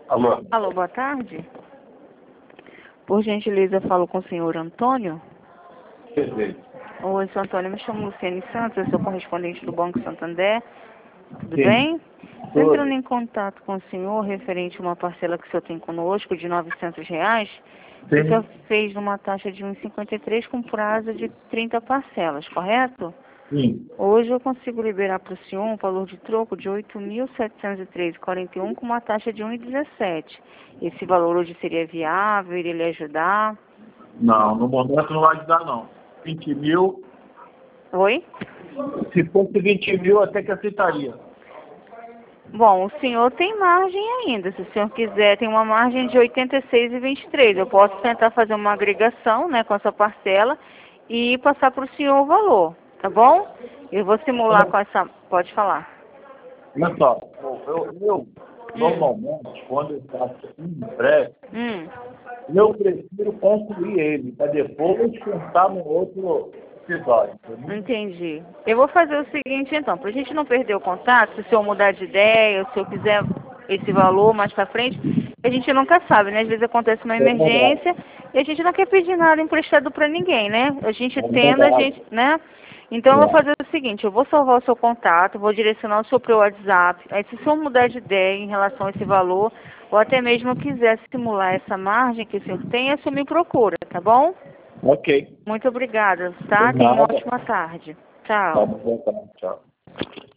Alô? Alô, boa tarde. Por gentileza, eu falo com o senhor Antônio. Perfeito. Oi, senhor Antônio, me chamo Luciane Santos, eu sou correspondente do Banco Santander. Tudo Sim. bem? Estou Tudo. entrando em contato com o senhor referente a uma parcela que o senhor tem conosco de R$ 900. Sim. O senhor fez numa taxa de 1,53 com prazo de 30 parcelas, correto? Sim. Hoje eu consigo liberar para o senhor um valor de troco de R$ 8.713,41 com uma taxa de 1,17. Esse valor hoje seria viável, iria lhe ajudar? Não, no momento não vai ajudar não. 20 mil, Oi? se fosse 20 mil até que aceitaria. Bom, o senhor tem margem ainda. Se o senhor quiser, tem uma margem de 86,23. Eu posso tentar fazer uma agregação, né, com essa parcela e passar para o senhor o valor, tá bom? Eu vou simular com essa... Pode falar. Olha só, eu normalmente, quando eu faço um empréstimo, eu prefiro concluir ele, para depois tentar no outro episódio. Entendeu? Entendi. Eu vou fazer o seguinte, então, para a gente não perder o contato, se o senhor mudar de ideia, se o senhor quiser esse valor mais para frente, a gente nunca sabe, né? Às vezes acontece uma É verdade. emergência e a gente não quer pedir nada emprestado para ninguém, né? A gente É tendo, a verdade. gente, né? Então eu vou É. fazer o seguinte, eu vou salvar o seu contato, vou direcionar o seu para o WhatsApp. Aí se o senhor mudar de ideia em relação a esse valor, ou até mesmo quiser simular essa margem que o senhor tem, o senhor me procura, tá bom? Ok. Muito obrigada, De tá? Tenha uma nada. ótima tarde. Tá Tchau. bom, tchau.